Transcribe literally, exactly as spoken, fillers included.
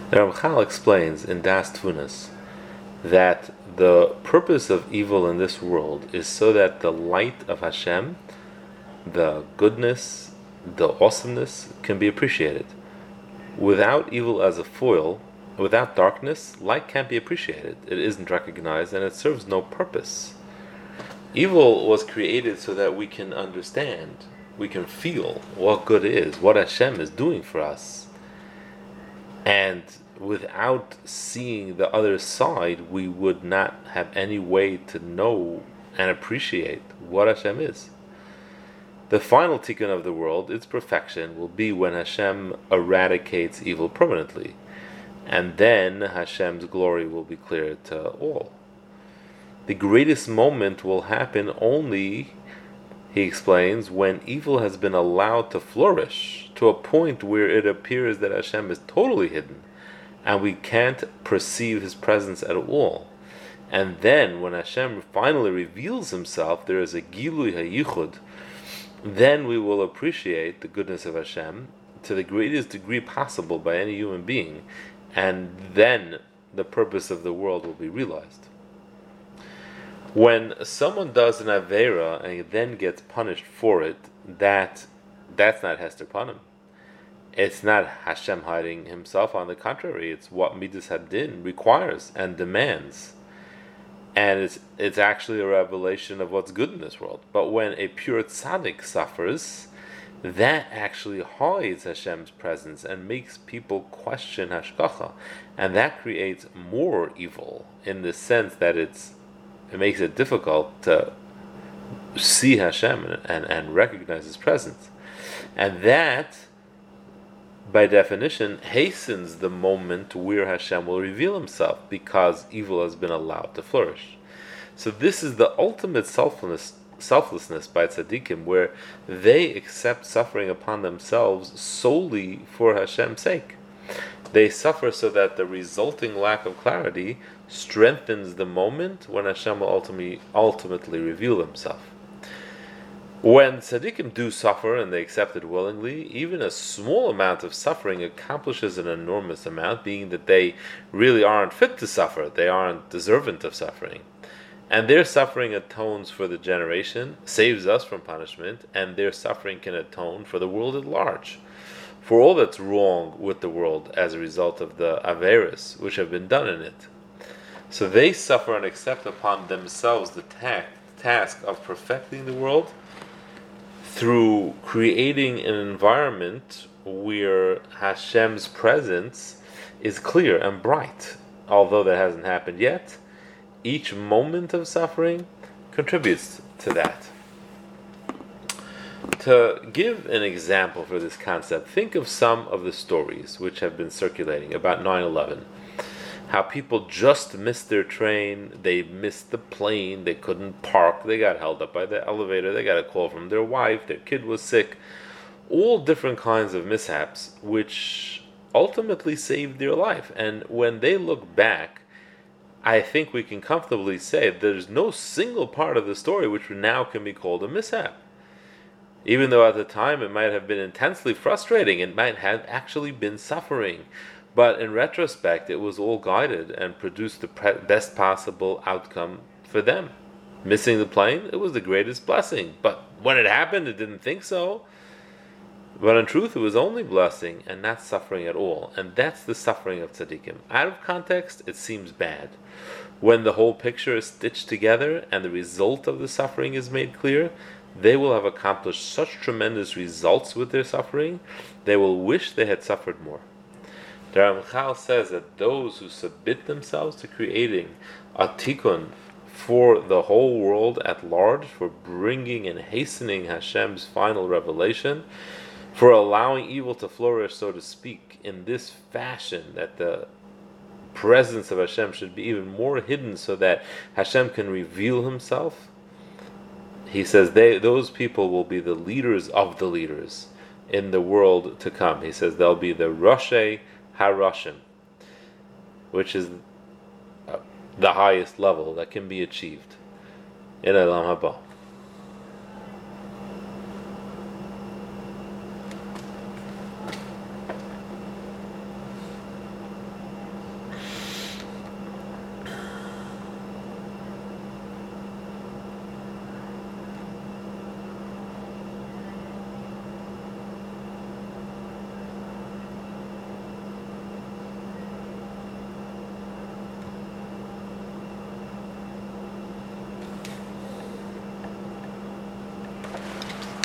The Ramchal explains in Das Tvunas that the purpose of evil in this world is so that the light of Hashem, the goodness, the awesomeness, can be appreciated. Without evil as a foil, without darkness, light can't be appreciated. It isn't recognized and it serves no purpose. Evil was created so that we can understand, we can feel what good is, what Hashem is doing for us. And without seeing the other side, we would not have any way to know and appreciate what Hashem is. The final tikkun of the world, its perfection, will be when Hashem eradicates evil permanently. And then Hashem's glory will be clear to all. The greatest moment will happen only, he explains, when evil has been allowed to flourish to a point where it appears that Hashem is totally hidden and we can't perceive His presence at all. And then when Hashem finally reveals Himself, there is a Gilui HaYichud. Then we will appreciate the goodness of Hashem to the greatest degree possible by any human being, and then the purpose of the world will be realized. When someone does an Aveira and he then gets punished for it, that that's not Hester Panim. It's not Hashem hiding Himself. On the contrary, it's what Midas Hadin requires and demands. And it's it's actually a revelation of what's good in this world. But when a pure tzaddik suffers, that actually hides Hashem's presence and makes people question Hashgacha. And that creates more evil in the sense that it's it makes it difficult to see Hashem and, and, and recognize His presence. And that, by definition, hastens the moment where Hashem will reveal Himself because evil has been allowed to flourish. So this is the ultimate selflessness, selflessness by tzaddikim, where they accept suffering upon themselves solely for Hashem's sake. They suffer so that the resulting lack of clarity strengthens the moment when Hashem will ultimately, ultimately reveal Himself. When tzaddikim do suffer and they accept it willingly, even a small amount of suffering accomplishes an enormous amount, being that they really aren't fit to suffer, they aren't deserving of suffering. And their suffering atones for the generation, saves us from punishment, and their suffering can atone for the world at large, for all that's wrong with the world as a result of the Averis which have been done in it. So they suffer and accept upon themselves the ta- task of perfecting the world through creating an environment where Hashem's presence is clear and bright. Although that hasn't happened yet, each moment of suffering contributes to that. To give an example for this concept, think of some of the stories which have been circulating about nine eleven. How people just missed their train, they missed the plane, they couldn't park, they got held up by the elevator, they got a call from their wife, their kid was sick. All different kinds of mishaps which ultimately saved their life. And when they look back, I think we can comfortably say there's no single part of the story which now can be called a mishap. Even though at the time it might have been intensely frustrating, it might have actually been suffering. But in retrospect, it was all guided and produced the pre- best possible outcome for them. Missing the plane, it was the greatest blessing. But when it happened, it didn't think so. But in truth, it was only blessing and not suffering at all. And that's the suffering of tzaddikim. Out of context, it seems bad. When the whole picture is stitched together and the result of the suffering is made clear, they will have accomplished such tremendous results with their suffering, they will wish they had suffered more. The Ramchal says that those who submit themselves to creating a tikkun for the whole world at large, for bringing and hastening Hashem's final revelation, for allowing evil to flourish, so to speak, in this fashion, that the presence of Hashem should be even more hidden so that Hashem can reveal Himself. He says they those people will be the leaders of the leaders in the world to come. He says they'll be the Roshei HaRoshim, which is the highest level that can be achieved in Olam Haba.